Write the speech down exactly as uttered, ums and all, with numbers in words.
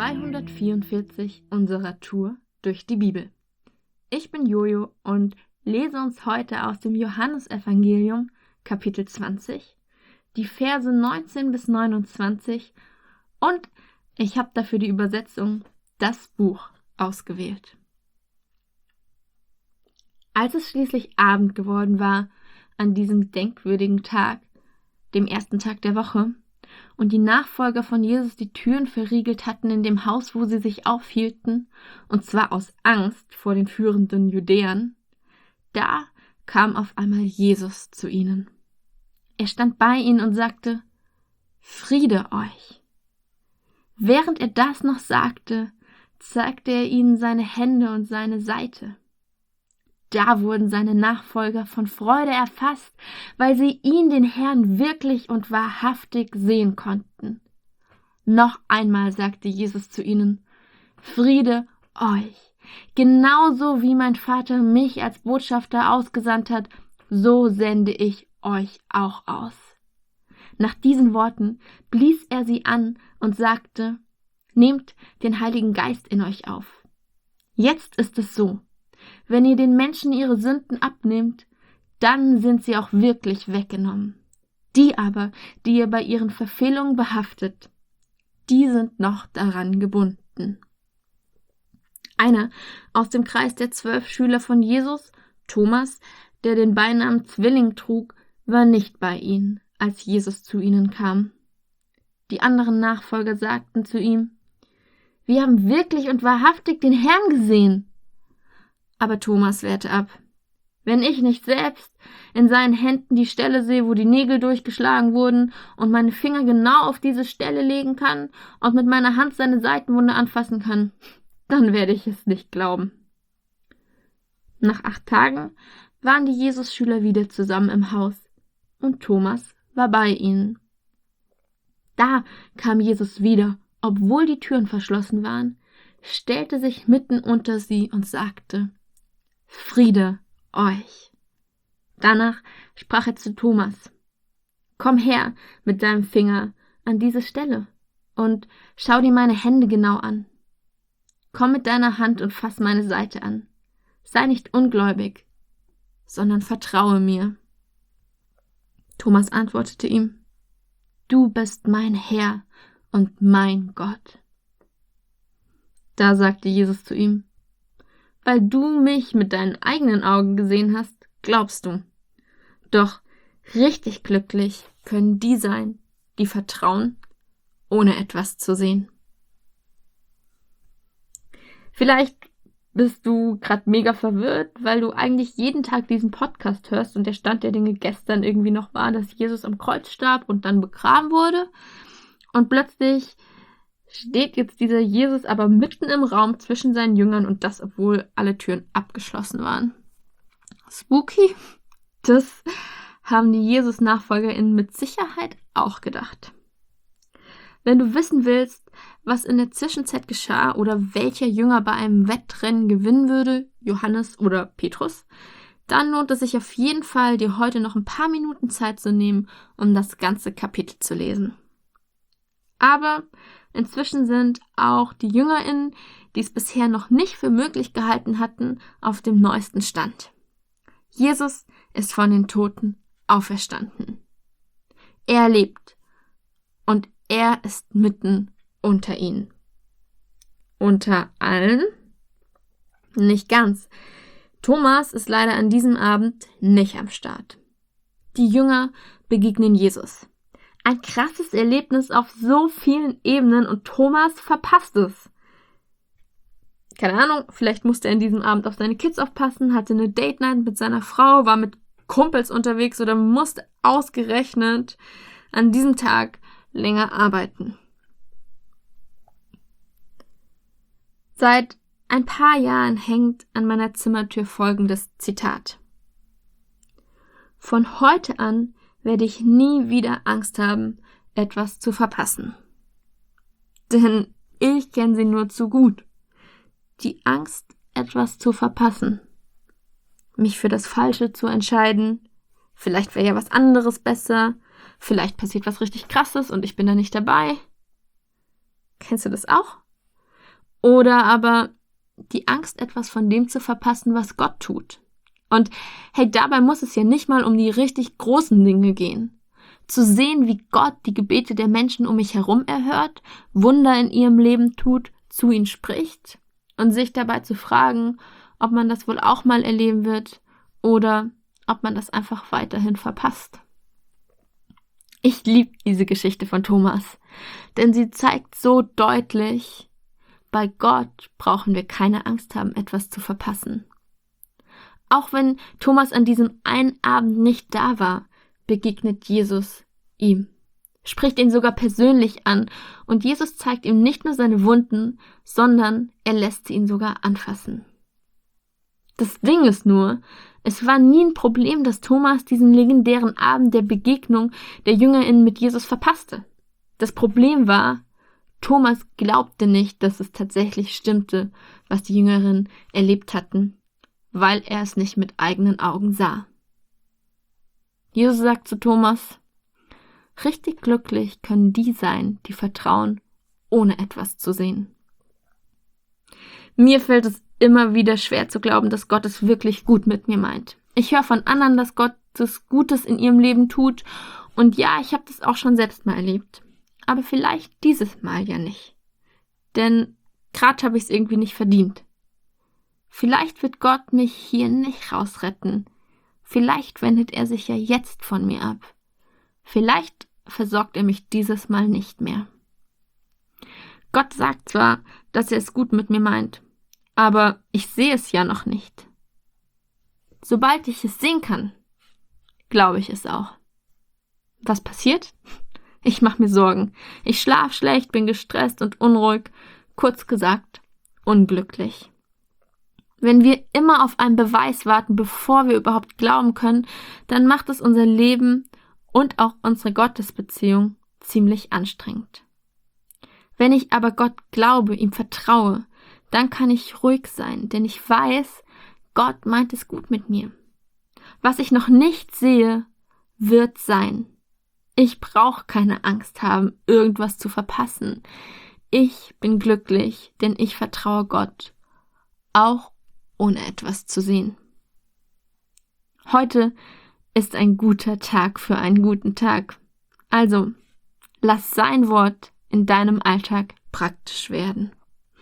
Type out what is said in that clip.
zweihundertvierundvierzig unserer Tour durch die Bibel. Ich bin Jojo und lese uns heute aus dem Johannesevangelium, Kapitel zwanzig, die Verse neunzehn bis neunundzwanzig, und ich habe dafür die Übersetzung Das Buch ausgewählt. Als es schließlich Abend geworden war, an diesem denkwürdigen Tag, dem ersten Tag der Woche, und die Nachfolger von Jesus die Türen verriegelt hatten in dem Haus, wo sie sich aufhielten, und zwar aus Angst vor den führenden Judäern, da kam auf einmal Jesus zu ihnen. Er stand bei ihnen und sagte: Friede euch! Während er das noch sagte, zeigte er ihnen seine Hände und seine Seite. Da wurden seine Nachfolger von Freude erfasst, weil sie ihn, den Herrn, wirklich und wahrhaftig sehen konnten. Noch einmal sagte Jesus zu ihnen: Friede euch! Genauso wie mein Vater mich als Botschafter ausgesandt hat, so sende ich euch auch aus. Nach diesen Worten blies er sie an und sagte: Nehmt den Heiligen Geist in euch auf. Jetzt ist es so: Wenn ihr den Menschen ihre Sünden abnehmt, dann sind sie auch wirklich weggenommen. Die aber, die ihr bei ihren Verfehlungen behaftet, die sind noch daran gebunden. Einer aus dem Kreis der zwölf Schüler von Jesus, Thomas, der den Beinamen Zwilling trug, war nicht bei ihnen, als Jesus zu ihnen kam. Die anderen Nachfolger sagten zu ihm: Wir haben wirklich und wahrhaftig den Herrn gesehen. Aber Thomas wehrte ab: Wenn ich nicht selbst in seinen Händen die Stelle sehe, wo die Nägel durchgeschlagen wurden, und meine Finger genau auf diese Stelle legen kann und mit meiner Hand seine Seitenwunde anfassen kann, dann werde ich es nicht glauben. Nach acht Tagen waren die Jesus-Schüler wieder zusammen im Haus, und Thomas war bei ihnen. Da kam Jesus wieder, obwohl die Türen verschlossen waren, stellte sich mitten unter sie und sagte: Friede euch! Danach sprach er zu Thomas: Komm her mit deinem Finger an diese Stelle und schau dir meine Hände genau an. Komm mit deiner Hand und fass meine Seite an. Sei nicht ungläubig, sondern vertraue mir. Thomas antwortete ihm: Du bist mein Herr und mein Gott. Da sagte Jesus zu ihm: Weil du mich mit deinen eigenen Augen gesehen hast, glaubst du. Doch richtig glücklich können die sein, die vertrauen, ohne etwas zu sehen. Vielleicht bist du gerade mega verwirrt, weil du eigentlich jeden Tag diesen Podcast hörst und der Stand der Dinge gestern irgendwie noch war, dass Jesus am Kreuz starb und dann begraben wurde. Und plötzlich steht jetzt dieser Jesus aber mitten im Raum zwischen seinen Jüngern, und das, obwohl alle Türen abgeschlossen waren. Spooky? Das haben die Jesus-NachfolgerInnen mit Sicherheit auch gedacht. Wenn du wissen willst, was in der Zwischenzeit geschah oder welcher Jünger bei einem Wettrennen gewinnen würde, Johannes oder Petrus, dann lohnt es sich auf jeden Fall, dir heute noch ein paar Minuten Zeit zu nehmen, um das ganze Kapitel zu lesen. Aber inzwischen sind auch die JüngerInnen, die es bisher noch nicht für möglich gehalten hatten, auf dem neuesten Stand. Jesus ist von den Toten auferstanden. Er lebt und er ist mitten unter ihnen. Unter allen? Nicht ganz. Thomas ist leider an diesem Abend nicht am Start. Die Jünger begegnen Jesus. Ein krasses Erlebnis auf so vielen Ebenen, und Thomas verpasst es. Keine Ahnung, vielleicht musste er an diesem Abend auf seine Kids aufpassen, hatte eine Date Night mit seiner Frau, war mit Kumpels unterwegs oder musste ausgerechnet an diesem Tag länger arbeiten. Seit ein paar Jahren hängt an meiner Zimmertür folgendes Zitat: Von heute an werde ich nie wieder Angst haben, etwas zu verpassen. Denn ich kenne sie nur zu gut. Die Angst, etwas zu verpassen. Mich für das Falsche zu entscheiden. Vielleicht wäre ja was anderes besser. Vielleicht passiert was richtig Krasses und ich bin da nicht dabei. Kennst du das auch? oder aber die Angst, etwas von dem zu verpassen, was Gott tut. Und hey, dabei muss es ja nicht mal um die richtig großen Dinge gehen. Zu sehen, wie Gott die Gebete der Menschen um mich herum erhört, Wunder in ihrem Leben tut, zu ihnen spricht und sich dabei zu fragen, ob man das wohl auch mal erleben wird oder ob man das einfach weiterhin verpasst. Ich liebe diese Geschichte von Thomas, denn sie zeigt so deutlich, bei Gott brauchen wir keine Angst haben, etwas zu verpassen. Auch wenn Thomas an diesem einen Abend nicht da war, begegnet Jesus ihm, spricht ihn sogar persönlich an und Jesus zeigt ihm nicht nur seine Wunden, sondern er lässt sie ihn sogar anfassen. Das Ding ist nur, es war nie ein Problem, dass Thomas diesen legendären Abend der Begegnung der JüngerInnen mit Jesus verpasste. Das Problem war, Thomas glaubte nicht, dass es tatsächlich stimmte, was die Jüngerinnen erlebt hatten, weil er es nicht mit eigenen Augen sah. Jesus sagt zu Thomas, richtig glücklich können die sein, die vertrauen, ohne etwas zu sehen. Mir fällt es immer wieder schwer zu glauben, dass Gott es wirklich gut mit mir meint. Ich höre von anderen, dass Gott das Gutes in ihrem Leben tut und ja, ich habe das auch schon selbst mal erlebt. Aber vielleicht dieses Mal ja nicht. Denn gerade habe ich es irgendwie nicht verdient. Vielleicht wird Gott mich hier nicht rausretten. Vielleicht wendet er sich ja jetzt von mir ab. Vielleicht versorgt er mich dieses Mal nicht mehr. Gott sagt zwar, dass er es gut mit mir meint, aber ich sehe es ja noch nicht. Sobald ich es sehen kann, glaube ich es auch. Was passiert? Ich mache mir Sorgen. Ich schlafe schlecht, bin gestresst und unruhig. Kurz gesagt, unglücklich. Wenn wir immer auf einen Beweis warten, bevor wir überhaupt glauben können, dann macht es unser Leben und auch unsere Gottesbeziehung ziemlich anstrengend. Wenn ich aber Gott glaube, ihm vertraue, dann kann ich ruhig sein, denn ich weiß, Gott meint es gut mit mir. Was ich noch nicht sehe, wird sein. Ich brauche keine Angst haben, irgendwas zu verpassen. Ich bin glücklich, denn ich vertraue Gott, auch ohne etwas zu sehen. Heute ist ein guter Tag für einen guten Tag. Also, lass sein Wort in deinem Alltag praktisch werden.